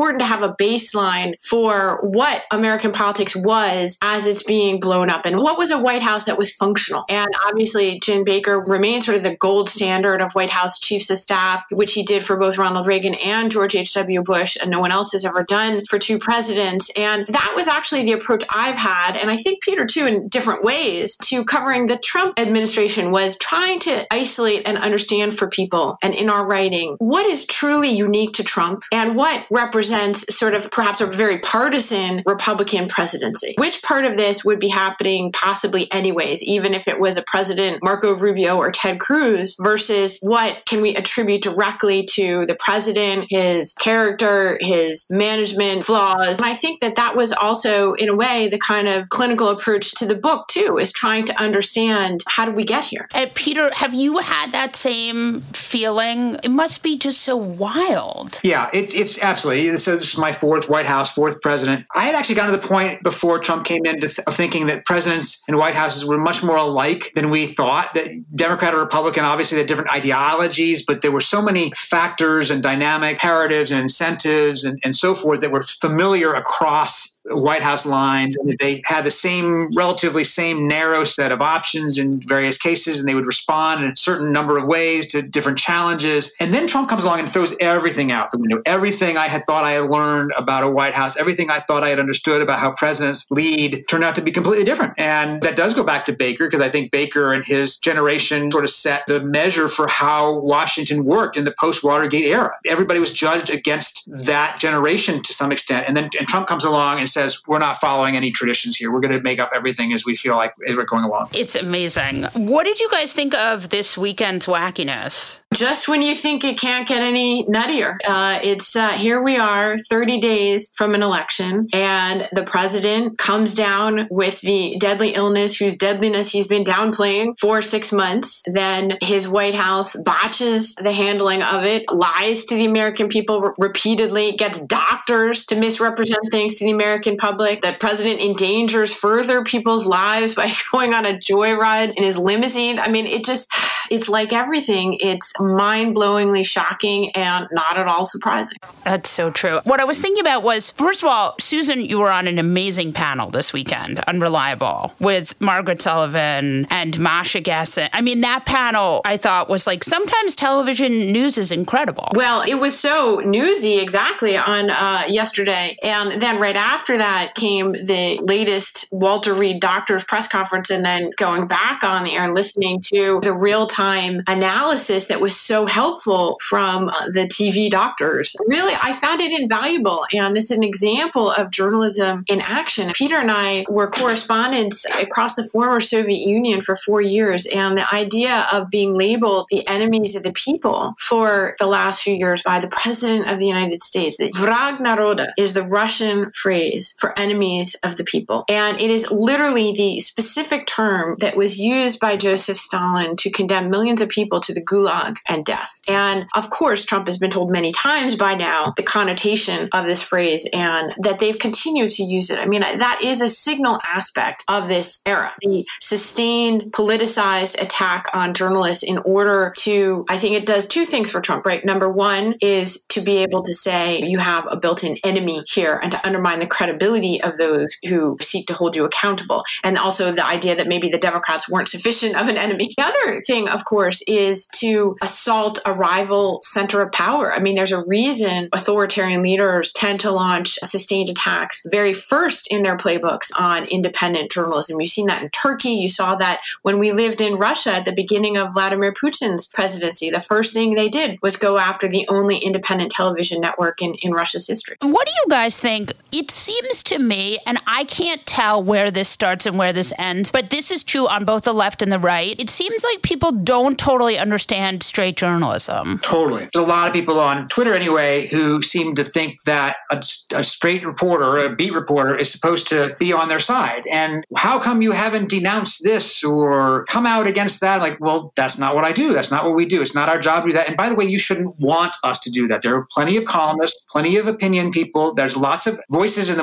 S9: important to have a baseline for what American politics was as it's being blown up and what was a White House that was functional. And obviously, Jim Baker remains sort of the gold standard of White House chiefs of staff, which he did for both Ronald Reagan and George H W. Bush, and no one else has ever done for two presidents. And that was actually the approach I've had, and I think Peter too, in different ways, to covering the Trump administration, was trying to isolate and understand for people, and in our writing, what is truly unique to Trump and what represents sort of perhaps a very partisan Republican presidency. Which part of this would be happening possibly anyways, even if it was a president, Marco Rubio or Ted Cruz, versus what can we attribute directly to the president, his character, his management flaws. And I think that that was also, in a way, the kind of clinical approach to the book, too, is trying to understand how did we get here.
S3: And Peter, have you had that same feeling? It must be just so wild.
S10: Yeah, it's it's absolutely. This is my fourth White House, fourth president. I had actually gotten to the point before Trump came in to th- of thinking that presidents and White Houses were much more alike than we thought. That Democrat or Republican, obviously, they had different ideologies, but there were so many factors and dynamic imperatives and incentives and, and so forth that were familiar across White House lines, and they had the same, relatively same narrow set of options in various cases, and they would respond in a certain number of ways to different challenges. And then Trump comes along and throws everything out the window. Everything I had thought I had learned about a White House, everything I thought I had understood about how presidents lead turned out to be completely different. And that does go back to Baker, because I think Baker and his generation sort of set the measure for how Washington worked in the post-Watergate era. Everybody was judged against that generation to some extent. And then and Trump comes along and says, we're not following any traditions here. We're going to make up everything as we feel like we're going along.
S3: It's amazing. What did you guys think of this weekend's wackiness?
S9: Just when you think it can't get any nuttier. Uh, it's uh, here we are, thirty days from an election, and the president comes down with the deadly illness whose deadliness he's been downplaying for six months. Then his White House botches the handling of it, lies to the American people r- repeatedly, gets doctors to misrepresent things to the American public. The president endangers further people's lives by going on a joyride in his limousine. I mean, it just, it's like everything. It's mind-blowingly shocking and not at all surprising.
S3: That's so true. What I was thinking about was, first of all, Susan, you were on an amazing panel this weekend, Unreliable, with Margaret Sullivan and Masha Gessen. I mean, that panel, I thought, was like, sometimes television news is incredible.
S9: Well, it was so newsy, exactly, on uh, yesterday. And then right after that came the latest Walter Reed doctor's press conference, and then going back on the air and listening to the real-time analysis that was so helpful from uh, the T V doctors. Really, I found it invaluable. And this is an example of journalism in action. Peter and I were correspondents across the former Soviet Union for four years. And the idea of being labeled the enemies of the people for the last few years by the President of the United States, Vrag Naroda is the Russian phrase for enemies of the people. And it is literally the specific term that was used by Joseph Stalin to condemn millions of people to the Gulag and death. And of course, Trump has been told many times by now the connotation of this phrase, and that they've continued to use it. I mean, that is a signal aspect of this era. The sustained politicized attack on journalists in order to, I think it does two things for Trump, right? Number one is to be able to say you have a built-in enemy here and to undermine the credibility of those who seek to hold you accountable. And also the idea that maybe the Democrats weren't sufficient of an enemy. The other thing, of course, is to assault a rival center of power. I mean, there's a reason authoritarian leaders tend to launch sustained attacks very first in their playbooks on independent journalism. You've seen that in Turkey. You saw that when we lived in Russia at the beginning of Vladimir Putin's presidency. The first thing they did was go after the only independent television network in, in Russia's history.
S3: What do you guys think? It seems to me, and I can't tell where this starts and where this ends, but this is true on both the left and the right. It seems like people don't totally understand straight journalism.
S10: Totally. There's a lot of people on Twitter anyway who seem to think that a, a straight reporter, a beat reporter, is supposed to be on their side. And how come you haven't denounced this or come out against that? Like, well, that's not what I do. That's not what we do. It's not our job to do that. And by the way, you shouldn't want us to do that. There are plenty of columnists, plenty of opinion people. There's lots of voices in the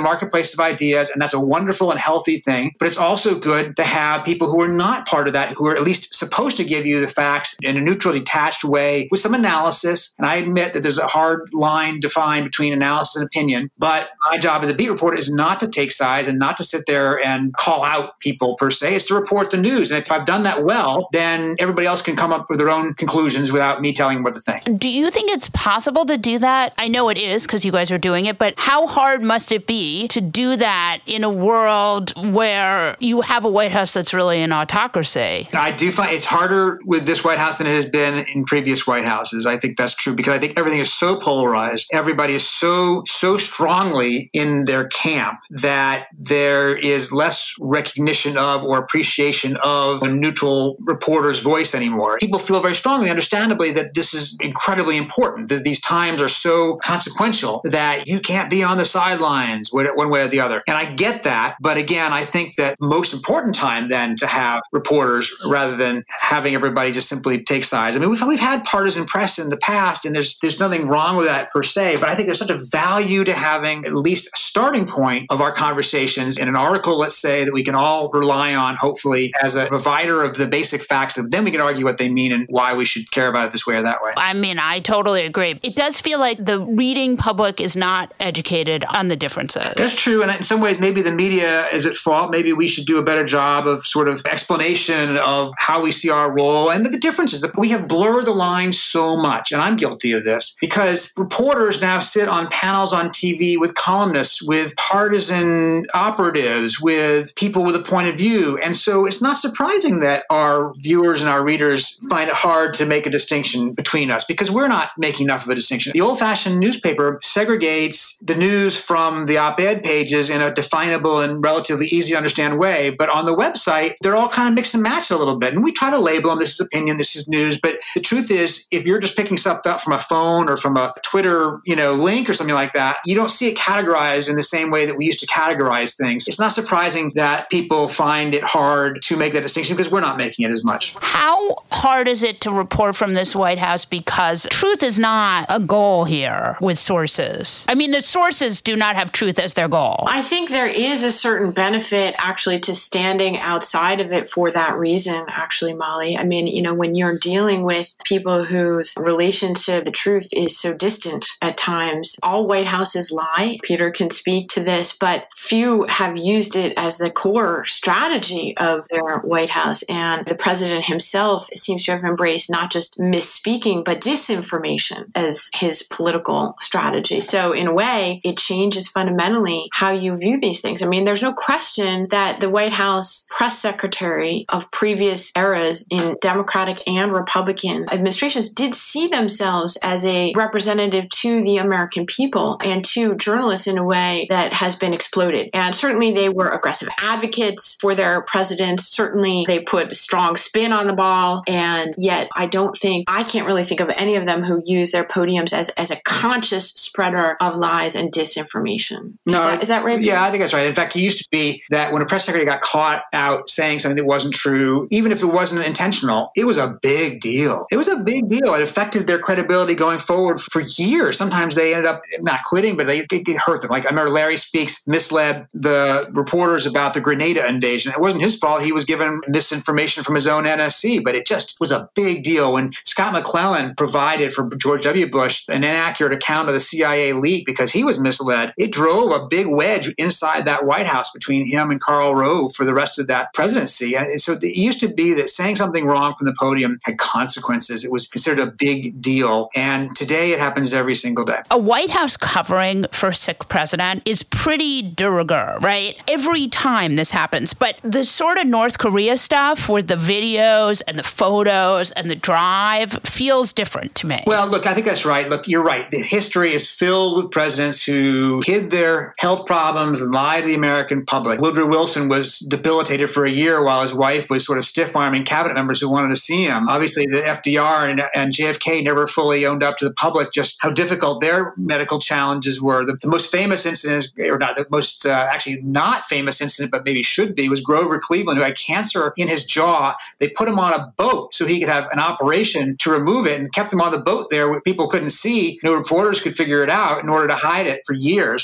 S10: marketplace of ideas, and that's a wonderful and healthy thing. But it's also good to have people who are not part of that, who are at least supposed to give you the facts in a neutral, detached way with some analysis. And I admit that there's a hard line defined between analysis and opinion. But my job as a beat reporter is not to take sides and not to sit there and call out people per se. It's to report the news. And if I've done that well, then everybody else can come up with their own conclusions without me telling them what to think.
S3: Do you think it's possible to do that? I know it is because you guys are doing it, but how hard must it be to do that in a world where you have a White House that's really an autocracy?
S10: I do find it's harder with this White House than it has been in previous White Houses. I think that's true because I think everything is so polarized. Everybody is so, so strongly in their camp that there is less recognition of or appreciation of a neutral reporter's voice anymore. People feel very strongly, understandably, that this is incredibly important, that these times are so consequential that you can't be on the sidelines one way or the other. And I get that. But again, I think that most important time then to have reporters rather than having everybody just simply take sides. I mean, we've, we've had partisan press in the past, and there's there's nothing wrong with that per se, but I think there's such a value to having at least a starting point of our conversations in an article, let's say, that we can all rely on, hopefully, as a provider of the basic facts, and then we can argue what they mean and why we should care about it this way or that way.
S3: I mean, I totally agree. It does feel like the reading public is not educated on the differences.
S10: That's true, and in some ways, maybe the media is at fault. Maybe we should do a better job of sort of explanation of how we see our role and the differences. That we have blurred the lines so much, and I'm guilty of this, because reporters now sit on panels on T V with columnists, with partisan operatives, with people with a point of view. And so it's not surprising that our viewers and our readers find it hard to make a distinction between us because we're not making enough of a distinction. The old-fashioned newspaper segregates the news from the op-ed pages in a definable and relatively easy to understand way. But on the website, they're all kind of mixed and matched a little bit. And we try to label them, this is opinion, this is news. But the truth is, if you're just picking stuff up from a phone or from a Twitter, you know, link or something like that, you don't see it categorized in the same way that we used to categorize things. It's not surprising that people find it hard to make that distinction because we're not making it as much.
S3: How hard is it to report from this White House? Because truth is not a goal here with sources. I mean, the sources do not have truth as their goal.
S9: I think there is a certain benefit actually to standing outside of it for that reason, actually, Molly. I mean, you know, when you're dealing with people whose relation to the truth is so distant at times, all White Houses lie. Peter can speak to this, but few have used it as the core strategy of their White House. And the president himself seems to have embraced not just misspeaking, but disinformation as his political strategy. So in a way, it changes fundamentally how you view these things. I mean, there's no question that the White House press secretary of previous eras in Democratic and Republican administrations did see themselves as a representative to the American people and to journalists in a way that has been exploded. And certainly they were aggressive advocates for their presidents. Certainly they put a strong spin on the ball. And yet I don't think, I can't really think of any of them who use their podiums as, as a conscious spreader of lies and disinformation.
S10: No,
S9: is that, is that right?
S10: Yeah, I think that's right. In fact, it used to be that when a press secretary got caught out saying something that wasn't true, even if it wasn't intentional, it was a big deal. It was a big deal. It affected their credibility going forward for years. Sometimes they ended up not quitting, but they it, it hurt them. Like I remember Larry Speaks misled the reporters about the Grenada invasion. It wasn't his fault. He was given misinformation from his own N S C, but it just was a big deal when Scott McClellan provided for George W. Bush an inaccurate account of the C I A leak because he was misled. It drove a big wedge inside that White House between him and Karl Rove for the rest of that presidency. And so it used to be that saying something wrong from the podium had consequences. It was considered a big deal. And today it happens every single day.
S3: A White House covering for a sick president is pretty de rigueur, right? Every time this happens. But the sort of North Korea stuff with the videos and the photos and the drive feels different to me.
S10: Well, look, I think that's right. Look, you're right. The history is filled with presidents who hid their health problems and lied to the American public. Woodrow Wilson was debilitated for a year while his wife was sort of stiff-arming cabinet members who wanted to see him. Obviously, the F D R and, and J F K never fully owned up to the public just how difficult their medical challenges were. The, the most famous incident, or not the most, uh, actually not famous incident, but maybe should be, was Grover Cleveland, who had cancer in his jaw. They put him on a boat so he could have an operation to remove it and kept him on the boat there where people couldn't see. No reporters could figure it out in order to hide it for years. In our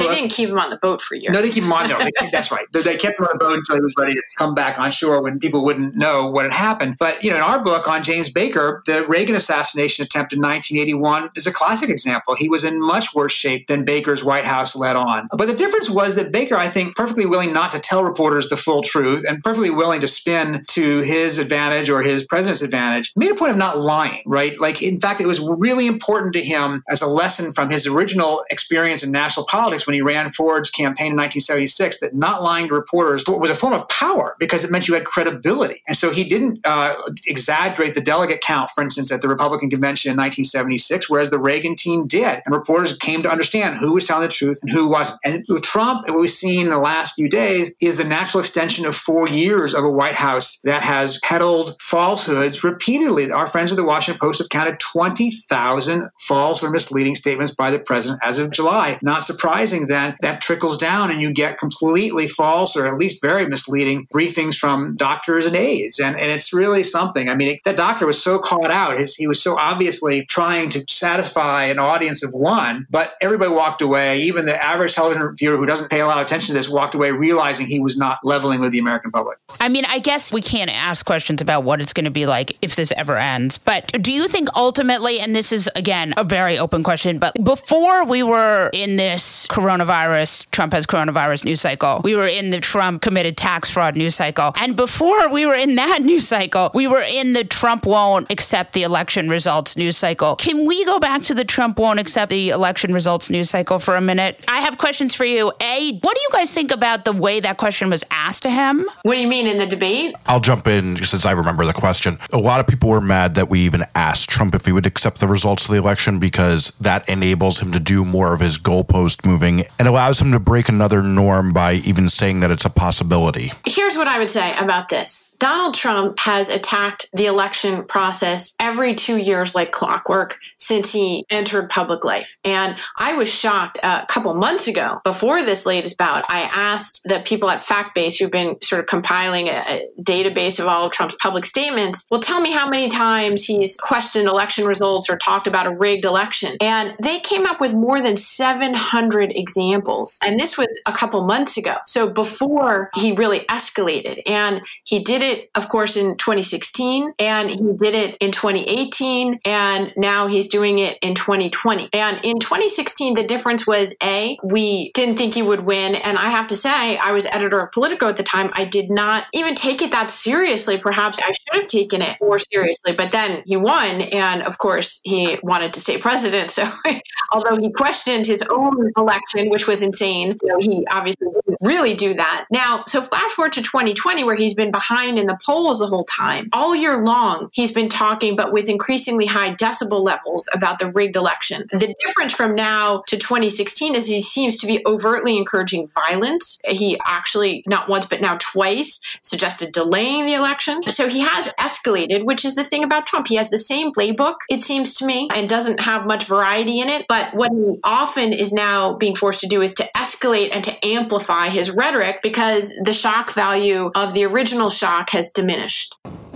S9: they
S10: about,
S9: didn't keep him on the boat for years.
S10: No, they keep him on there. That's right. They kept him on the boat until he was ready to come back on shore when people wouldn't know what had happened. But, you know, in our book on James Baker, the Reagan assassination attempt in nineteen eighty-one is a classic example. He was in much worse shape than Baker's White House let on. But the difference was that Baker, I think, perfectly willing not to tell reporters the full truth and perfectly willing to spin to his advantage or his president's advantage, made a point of not lying, right? Like, in fact, it was really important to him as a lesson from his original experience in national politics when he ran Ford's campaign in nineteen seventy-six that not lying to reporters was a form of power because it meant you had credibility. And so he didn't uh, exaggerate the delegate count, for instance, at the Republican convention in nineteen seventy-six, whereas the Reagan team did. And reporters came to understand who was telling the truth and who wasn't. And with Trump, what we've seen in the last few days is the natural extension of four years of a White House that has peddled falsehoods repeatedly. Our friends at the Washington Post have counted twenty thousand false or misleading statements by the president as of July. Not surprising then that trickles down and you get completely false or at least very misleading briefings from doctors and aides. And, and it's really something. I mean, it, that doctor was so caught out. His, he was so obviously trying to satisfy an audience of one, but everybody walked away. Even the average television viewer who doesn't pay a lot of attention to this walked away realizing he was not leveling with the American public.
S3: I mean, I guess we can't ask questions about what it's going to be like if this ever ends. But do you think ultimately, and this is, again, a very open question, but before we were in this coronavirus, Trump has coronavirus news cycle, we were in the Trump committed tax fraud news cycle. And before we were in that news cycle, we were in the Trump won't accept the election results news cycle. Can we go back to the Trump won't accept the election results news cycle for a minute? I have questions for you. A, what do you guys think about the way that question was asked to him?
S9: What do you mean in the debate?
S4: I'll jump in since I remember the question. A lot of people were mad that we even asked Trump if he would accept the results of the election because that enables him to do more of his goalpost moving and allows him to break another norm by even saying that it's a possibility.
S9: Here's what I would say about this. Donald Trump has attacked the election process every two years like clockwork since he entered public life. And I was shocked a couple months ago, before this latest bout, I asked the people at FactBase who've been sort of compiling a, a database of all of Trump's public statements, well, tell me how many times he's questioned election results or talked about a rigged election. And they came up with more than seven hundred examples. And this was a couple months ago. So before he really escalated. And he did it, of course, in twenty sixteen, and he did it in twenty eighteen, and now he's doing it in twenty twenty. And in twenty sixteen, the difference was, A, we didn't think he would win. And I have to say, I was editor of Politico at the time. I did not even take it that seriously. Perhaps I should have taken it more seriously. But then he won. And of course, he wanted to stay president. So although he questioned his own election, which was insane, you know, he obviously didn't really do that. Now, so flash forward to twenty twenty, where he's been behind in the polls the whole time. All year long, he's been talking, but with increasingly high decibel levels about the rigged election. The difference from now to twenty sixteen is he seems to be overtly encouraging violence. He actually, not once, but now twice, suggested delaying the election. So he has escalated, which is the thing about Trump. He has the same playbook, it seems to me, and doesn't have much variety in it. But what he often is now being forced to do is to escalate and to amplify his rhetoric because the shock value of the original shock has diminished.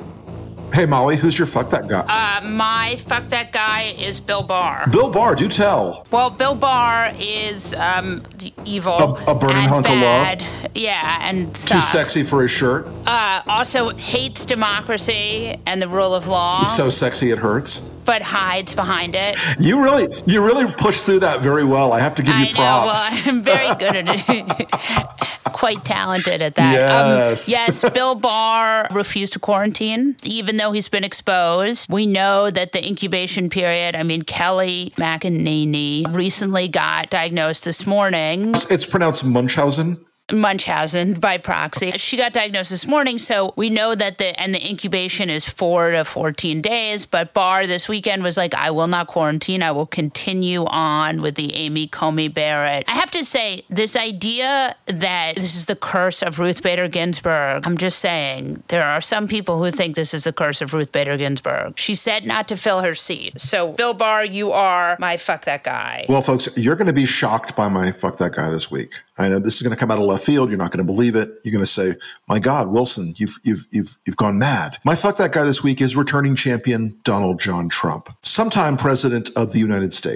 S2: Hey, Molly, who's your fuck that guy?
S3: Uh, my fuck that guy is Bill Barr.
S2: Bill Barr, do tell.
S3: Well, Bill Barr is um, evil.
S2: A, a burning
S3: and
S2: hunk
S3: bad.
S2: of law.
S3: Yeah, and
S2: Too
S3: sucks.
S2: sexy for his shirt.
S3: Uh, also hates democracy and the rule of law.
S2: So sexy it hurts.
S3: But hides behind it.
S2: You really, you really pushed through that very well. I have to give you
S3: I know,
S2: props.
S3: well, I'm very good at it. Quite talented at that.
S2: Yes.
S3: Um, yes, Bill Barr refused to quarantine, even though he's been exposed. We know that the incubation period, I mean, Kelly McEnany recently got diagnosed this morning.
S2: It's pronounced Munchausen.
S3: Munchausen by proxy. She got diagnosed this morning, so we know that the and the incubation is four to fourteen days. But Barr this weekend was like, I will not quarantine. I will continue on with the Amy Comey Barrett. I have to say, this idea that this is the curse of Ruth Bader Ginsburg, I'm just saying, there are some people who think this is the curse of Ruth Bader Ginsburg. She said not to fill her seat. So, Bill Barr, you are my fuck that guy.
S2: Well, folks, you're going to be shocked by my fuck that guy this week. I know this is going to come out of left field. You're not going to believe it. You're going to say, "My God, Wilson, you've you've you've you've gone mad." My fuck that guy this week is returning champion Donald John Trump, sometime president of the United States.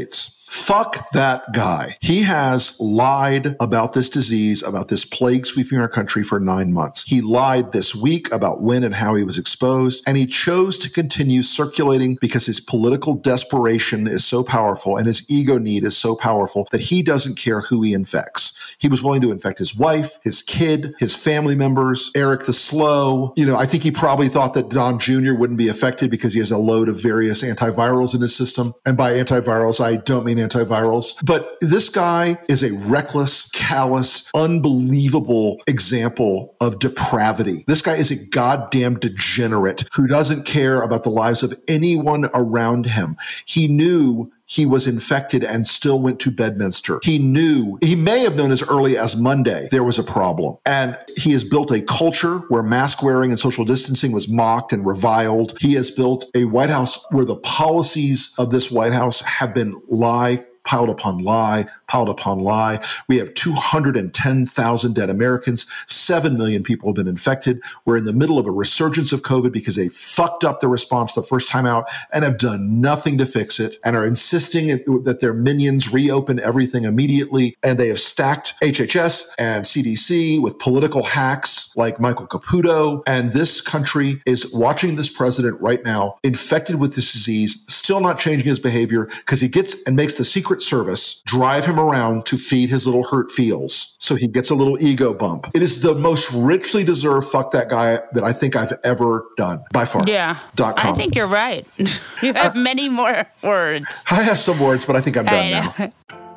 S2: Fuck that guy. He has lied about this disease, about this plague sweeping our country for nine months. He lied this week about when and how he was exposed, and he chose to continue circulating because his political desperation is so powerful and his ego need is so powerful that he doesn't care who he infects. He was willing to infect his wife, his kid, his family members, Eric the Slow. You know, I think he probably thought that Don Junior wouldn't be affected because he has a load of various antivirals in his system. And by antivirals, I don't mean antivirals. But this guy is a reckless, callous, unbelievable example of depravity. This guy is a goddamn degenerate who doesn't care about the lives of anyone around him. He knew he was infected and still went to Bedminster. He knew, he may have known as early as Monday there was a problem. And he has built a culture where mask wearing and social distancing was mocked and reviled. He has built a White House where the policies of this White House have been lie piled upon lie, piled upon lie. We have two hundred ten thousand dead Americans. seven million people have been infected. We're in the middle of a resurgence of COVID because they fucked up the response the first time out and have done nothing to fix it and are insisting that their minions reopen everything immediately. And they have stacked H H S and C D C with political hacks like Michael Caputo. And this country is watching this president right now infected with this disease, still not changing his behavior because he gets and makes the Secret Service drive him around to feed his little hurt feels. So he gets a little ego bump. It is the most richly deserved fuck that guy that I think I've ever done by far.
S3: Yeah.
S2: Dot com.
S3: I think you're right. You have uh, many more words.
S2: I have some words, but I think I'm done
S3: I
S2: now.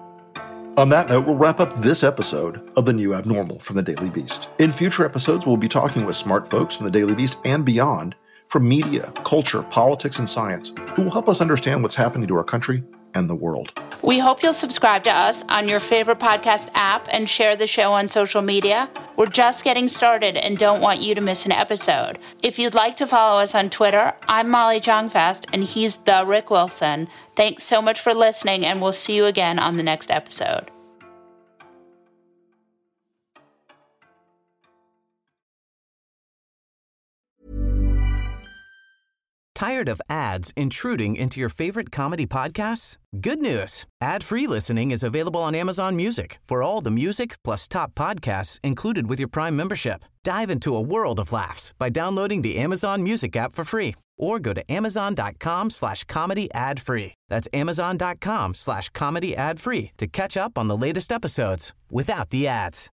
S2: On that note, we'll wrap up this episode of The New Abnormal from The Daily Beast. In future episodes, we'll be talking with smart folks from The Daily Beast and beyond from media, culture, politics, and science who will help us understand what's happening to our country and the world.
S3: We hope you'll subscribe to us on your favorite podcast app and share the show on social media. We're just getting started and don't want you to miss an episode. If you'd like to follow us on Twitter, I'm Molly Jong-Fast and he's the Rick Wilson. Thanks so much for listening, and we'll see you again on the next episode.
S1: Tired of ads intruding into your favorite comedy podcasts? Good news. Ad-free listening is available on Amazon Music for all the music plus top podcasts included with your Prime membership. Dive into a world of laughs by downloading the Amazon Music app for free or go to amazon.com slash comedy ad free. That's amazon.com slash comedy ad free to catch up on the latest episodes without the ads.